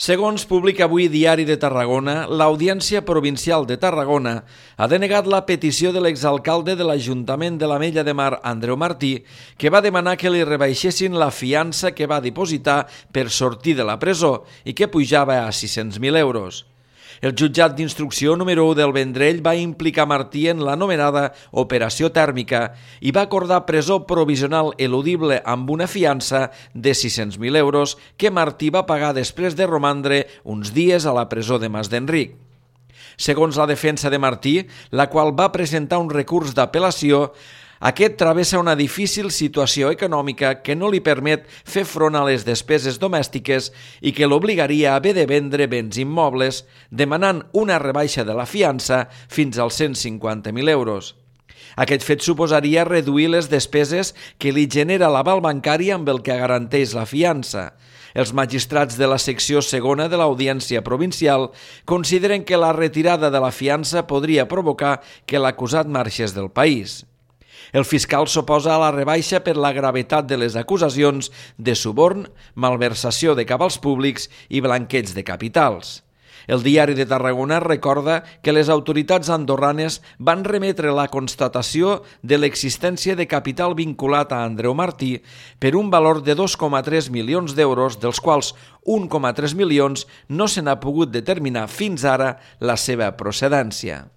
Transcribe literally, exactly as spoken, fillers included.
Segons publica avui Diari de Tarragona, l'Audiència Provincial de Tarragona ha denegat la petició de l'exalcalde de l'Ajuntament de l'Ametlla de Mar, Andreu Martí, que va demanar que li rebaixessin la fiança que va dipositar per sortir de la presó i que pujava a sis-cents mil euros. El jutjat d'instrucció número u del Vendrell va implicar Martí en l'anomenada operació tèrmica i va acordar presó provisional eludible amb una fiança de sis-cents mil euros que Martí va pagar després de romandre uns dies a la presó de Mas d'Enric. Segons la defensa de Martí, la qual va presentar un recurs d'apel·lació, aquest travessa una difícil situació econòmica que no li permet fer front a les despeses domèstiques i que l'obligaria a haver de vendre béns immobles, demanant una rebaixa de la fiança fins als cent cinquanta mil euros. Aquest fet suposaria reduir les despeses que li genera l'aval bancari amb el que garanteix la fiança. Els magistrats de la secció segona de l'Audiència Provincial consideren que la retirada de la fiança podria provocar que l'acusat marxés del país. El fiscal s'oposa a la rebaixa per la gravetat de les acusacions de suborn, malversació de cabals públics i blanqueig de capitals. El Diari de Tarragona recorda que les autoritats andorranes van remetre la constatació de l'existència de capital vinculat a Andreu Martí per un valor de dos coma tres milions d'euros, dels quals un coma tres milions no se n'ha pogut determinar fins ara la seva procedència.